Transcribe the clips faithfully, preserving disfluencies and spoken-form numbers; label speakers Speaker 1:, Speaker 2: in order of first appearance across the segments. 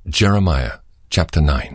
Speaker 1: Jeremiah chapter nine.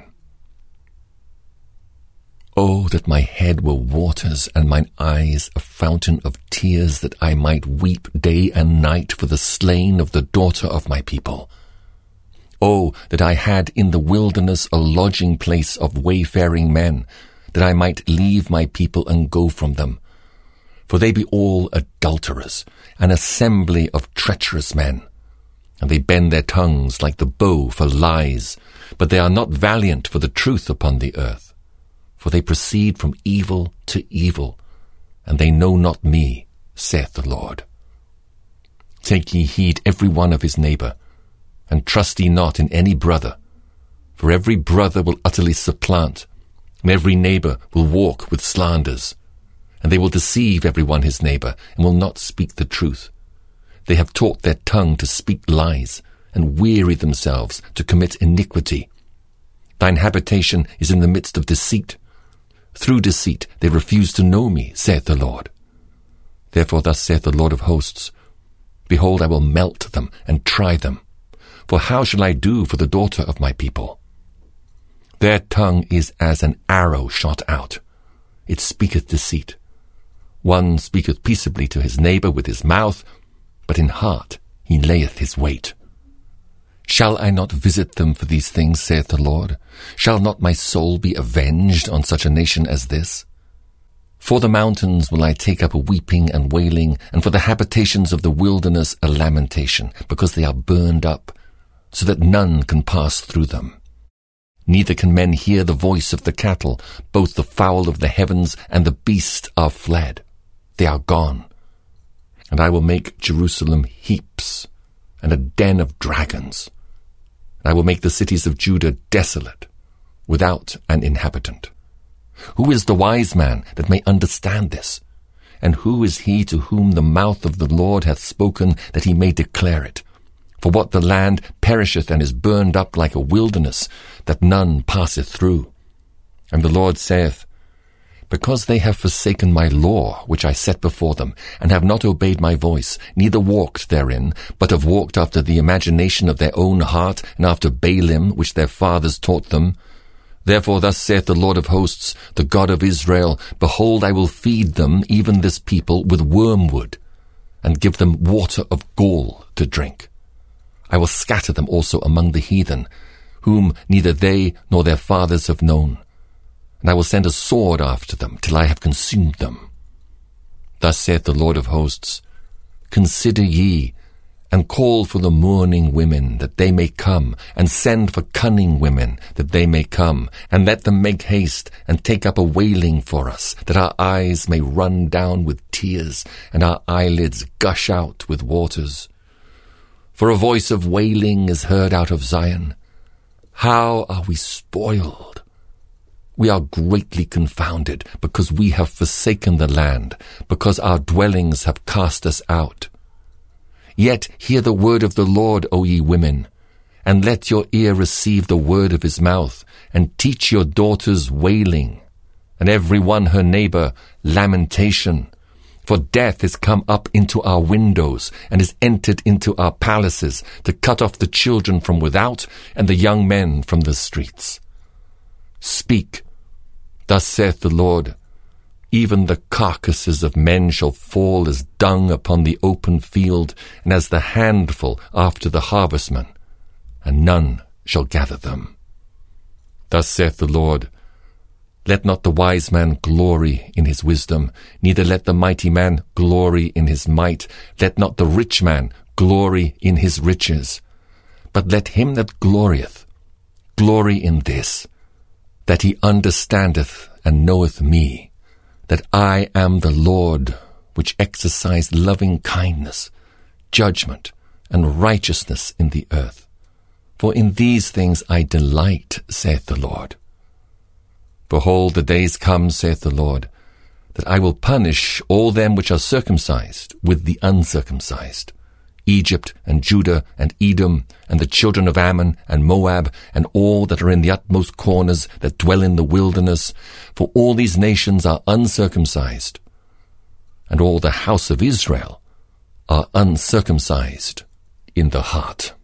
Speaker 1: Oh, that my head were waters, and mine eyes a fountain of tears, that I might weep day and night for the slain of the daughter of my people. Oh, that I had in the wilderness a lodging place of wayfaring men, that I might leave my people and go from them. For they be all adulterers, an assembly of treacherous men. And they bend their tongues like the bow for lies, but they are not valiant for the truth upon the earth. For they proceed from evil to evil, and they know not me, saith the Lord. Take ye heed every one of his neighbour, and trust ye not in any brother. For every brother will utterly supplant, and every neighbour will walk with slanders. And they will deceive every one his neighbour, and will not speak the truth. They have taught their tongue to speak lies, and weary themselves to commit iniquity. Thine habitation is in the midst of deceit. Through deceit they refuse to know me, saith the Lord. Therefore thus saith the Lord of hosts, Behold, I will melt them and try them. For how shall I do for the daughter of my people? Their tongue is as an arrow shot out. It speaketh deceit. One speaketh peaceably to his neighbour with his mouth, but in heart he layeth his wait. Shall I not visit them for these things, saith the Lord? Shall not my soul be avenged on such a nation as this? For the mountains will I take up a weeping and wailing, and for the habitations of the wilderness a lamentation, because they are burned up, so that none can pass through them. Neither can men hear the voice of the cattle, both the fowl of the heavens and the beast are fled. They are gone. And I will make Jerusalem heaps, and a den of dragons. And I will make the cities of Judah desolate, without an inhabitant. Who is the wise man that may understand this? And who is he to whom the mouth of the Lord hath spoken, that he may declare it? For what the land perisheth and is burned up like a wilderness, that none passeth through. And the Lord saith, Because they have forsaken my law, which I set before them, and have not obeyed my voice, neither walked therein, but have walked after the imagination of their own heart, and after Baalim, which their fathers taught them. Therefore thus saith the Lord of hosts, the God of Israel, Behold, I will feed them, even this people, with wormwood, and give them water of gall to drink. I will scatter them also among the heathen, whom neither they nor their fathers have known. And I will send a sword after them, till I have consumed them. Thus saith the Lord of hosts, Consider ye, and call for the mourning women, that they may come, and send for cunning women, that they may come, and let them make haste, and take up a wailing for us, that our eyes may run down with tears, and our eyelids gush out with waters. For a voice of wailing is heard out of Zion. How are we spoiled! We are greatly confounded, because we have forsaken the land, because our dwellings have cast us out. Yet hear the word of the Lord, O ye women, and let your ear receive the word of his mouth, and teach your daughters wailing, and every one her neighbour lamentation. For death is come up into our windows, and is entered into our palaces, to cut off the children from without, and the young men from the streets. Speak, thus saith the Lord, Even the carcasses of men shall fall as dung upon the open field, and as the handful after the harvestman, and none shall gather them. Thus saith the Lord, Let not the wise man glory in his wisdom, neither let the mighty man glory in his might, let not the rich man glory in his riches, but let him that glorieth glory in this, that he understandeth and knoweth me, that I am the Lord, which exercise loving kindness, judgment, and righteousness in the earth. For in these things I delight, saith the Lord. Behold, the days come, saith the Lord, that I will punish all them which are circumcised with the uncircumcised, Egypt and Judah and Edom and the children of Ammon and Moab and all that are in the utmost corners that dwell in the wilderness, for all these nations are uncircumcised, and all the house of Israel are uncircumcised in the heart.